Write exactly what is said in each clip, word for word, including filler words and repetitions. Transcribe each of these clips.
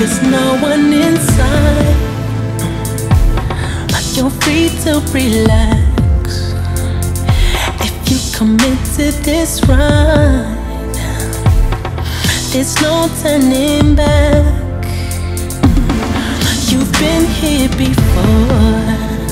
there's no one inside. You're free to relax if you commit to this ride. There's no turning back. You've been here before.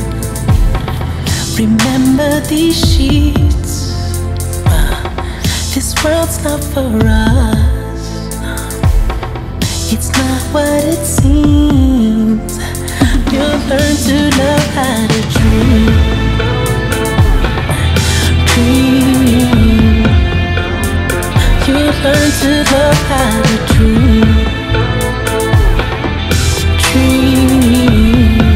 Remember these sheets. This world's not for us. It's not what it seems. You'll learn to love how to dream. Dream. You'll learn to love how to dream. Dream.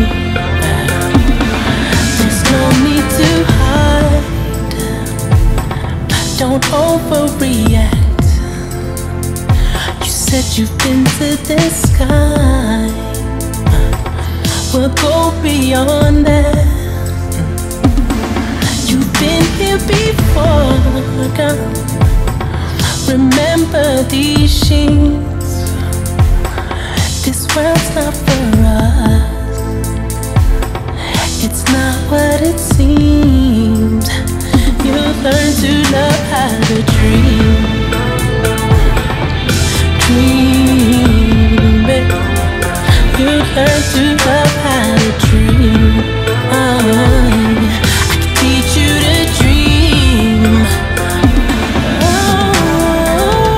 There's no need to hide. Don't overreact. You said you've been to the sky. We'll go beyond that. You've been here before, girl. Remember these sheets. This world's not for us. It's not what it seems. You'll learn to love how to dream. Dream, baby. You learn to love how to dream. Oh, I can teach you to dream. Oh,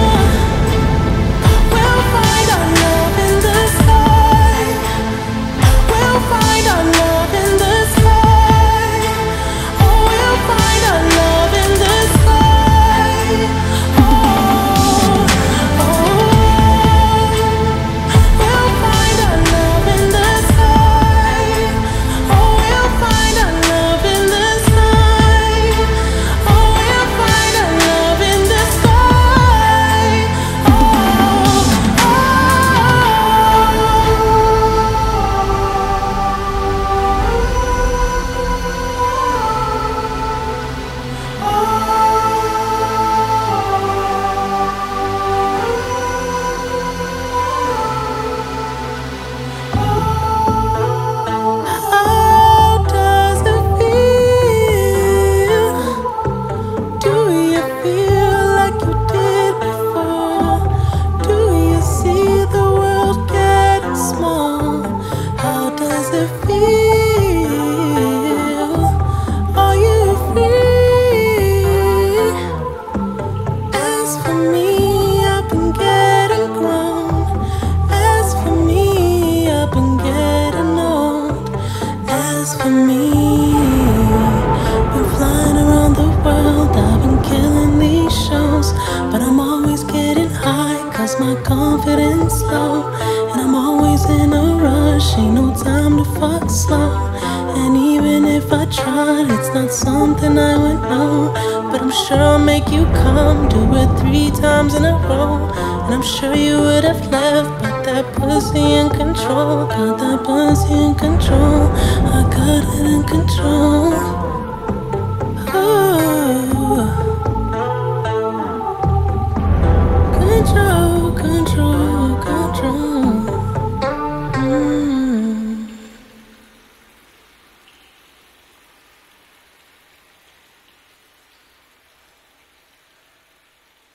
we'll find our love in the sky. We'll find our love in the sky. Oh, we'll find our love in the sky. Oh, oh. My confidence low, and I'm always in a rush. Ain't no time to fuck slow. And even if I tried, it's not something I would know. But I'm sure I'll make you come. Do it three times in a row, and I'm sure you would have left, but that pussy in control. Got that pussy in control. I got it in control.